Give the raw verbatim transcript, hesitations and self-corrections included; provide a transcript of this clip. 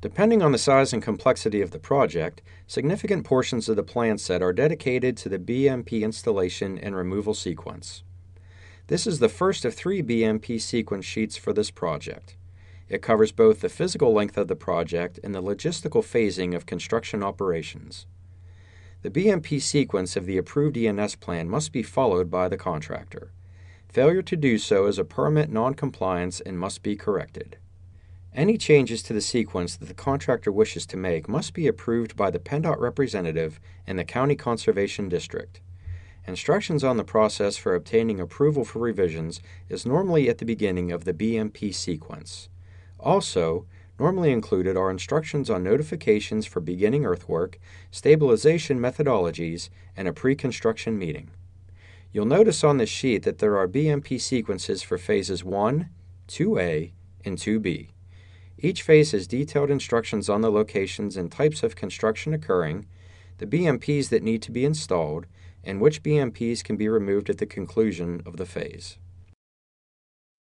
Depending on the size and complexity of the project, significant portions of the plan set are dedicated to the B M P installation and removal sequence. This is the first of three B M P sequence sheets for this project. It covers both the physical length of the project and the logistical phasing of construction operations. The B M P sequence of the approved E N S plan must be followed by the contractor. Failure to do so is a permit noncompliance and must be corrected. Any changes to the sequence that the contractor wishes to make must be approved by the PennDOT representative and the County Conservation District. Instructions on the process for obtaining approval for revisions is normally at the beginning of the B M P sequence. Also, normally included are instructions on notifications for beginning earthwork, stabilization methodologies, and a pre-construction meeting. You'll notice on this sheet that there are B M P sequences for phases one, two A, and two B. Each phase has detailed instructions on the locations and types of construction occurring, the B M Ps that need to be installed, and which B M Ps can be removed at the conclusion of the phase.